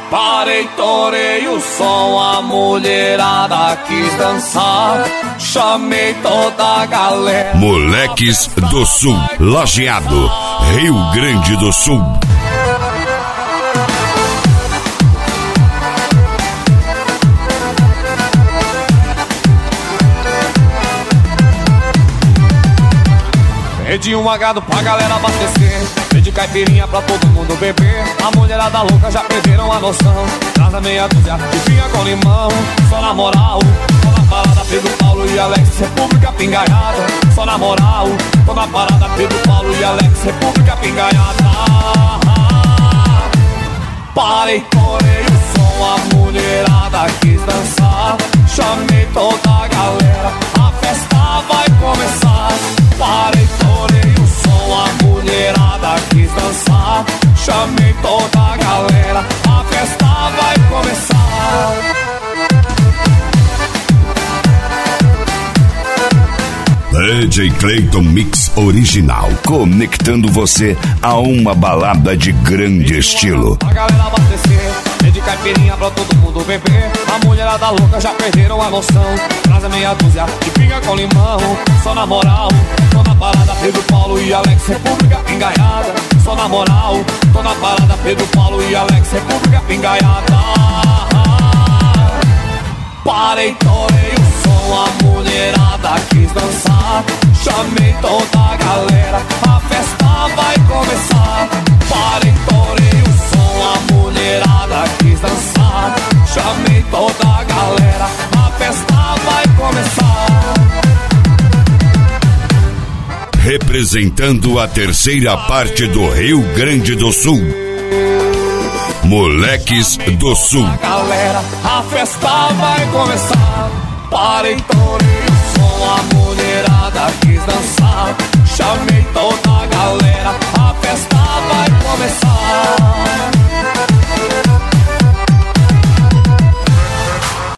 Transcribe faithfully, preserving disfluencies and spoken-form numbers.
Parei, torei o som, a mulherada quis dançar. Chamei toda a galera. Moleques do Sul, Lajeado, Rio Grande do Sul. Pedi um agado pra galera abastecer, pedi caipirinha pra todo mundo beber. A mulherada louca já perderam a noção. Traz a meia dúzia de pinha com limão. Só na moral, só na parada Pedro, Paulo e Alex, República Pingaiada. Só na moral, só na parada Pedro, Paulo e Alex, República Pingaiada. Parei, torei o som, a mulherada quis dançar. Chamei toda a galera, a festa vai começar. Parei, torei o som, a mulherada quis dançar. Chamei toda a galera, a festa vai começar. D J Clayton Mix Original, conectando você a uma balada de grande estilo. A galera abastecer, pede caipirinha pra todo mundo beber. A mulherada louca já perderam a noção. Traz a meia dúzia de pinga com limão. Só na moral, só na parada Pedro, Paulo e Alex, República Pingaiada. Só na moral, só na parada Pedro, Paulo e Alex, República Pingaiada. Parei, torei o som, a mulherada quis dançar. Chamei toda a galera, a festa vai começar. Parei, torei o som, a mulherada quis dançar. Chamei toda a galera, a festa vai começar. Representando a terceira parte do Rio Grande do Sul, Moleques do Sul. Galera, a festa vai começar. Parei, torei o som, a mulherada quis dançar.